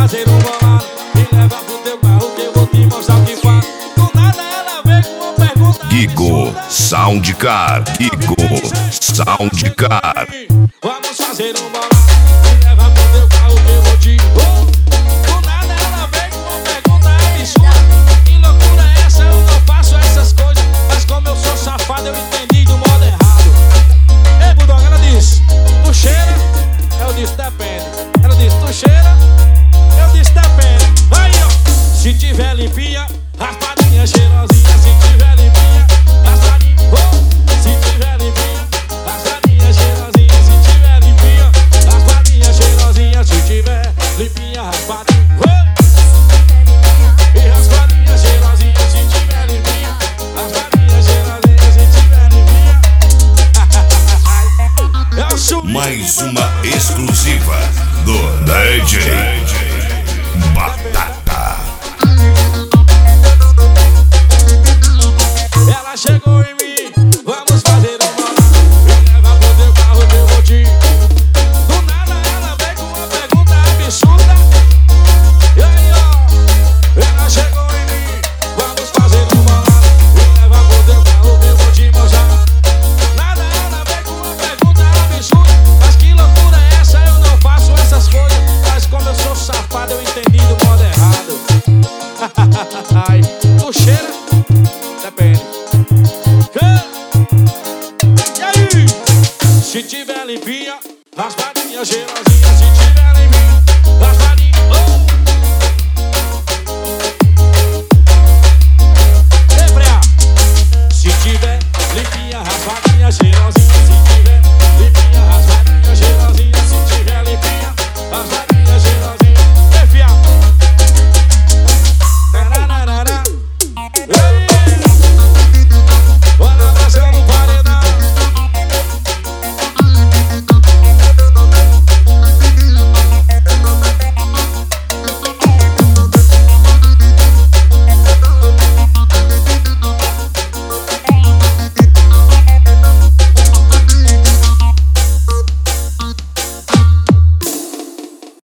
fazer um bolado. Me leva pro teu carro que eu vou te mostrar o que faz. Do nada ela vem com uma pergunta Gigo Soundcar, Gigo Soundcar. Vamos fazer um bolado. Me leva pro teu carro que eu vou te... Do nada ela vem com uma pergunta absurda. Que loucura é essa? Eu não faço essas coisas. Mas como eu sou safado, eu entendi do modo errado. Ei, Bulldog, ela disse: tu cheira? Eu disse: depende. Ela disse: tu cheira? Eu disse: depende. Aí, ó. Se tiver limpinha, raspadinha, cheirosinha. Se tiver limpinha, raspadinha. Se tiver limpinha, raspadinha, cheirosinha. Se tiver limpinha, raspadinha, cheirosinha. Se tiver limpinha, raspadinha. E raspadinha, cheirosinha. Se tiver limpinha, raspadinha, cheirosinha. Se tiver limpinha. É o chuva. Mais uma exclusiva do DJ Batata. Ela chegou em mim, vamos fazer um bolado. Me leva pro teu carro que eu vou te... Do nada ela vem com uma pergunta absurda. E aí, ó, ela chegou em mim, vamos fazer um bolado. Me leva pro teu carro que eu vou te mostrar. Nada ela vem com uma pergunta absurda. Mas que loucura é essa? Eu não faço essas coisas. Mas como eu sou safado, eu entendi do modo errado.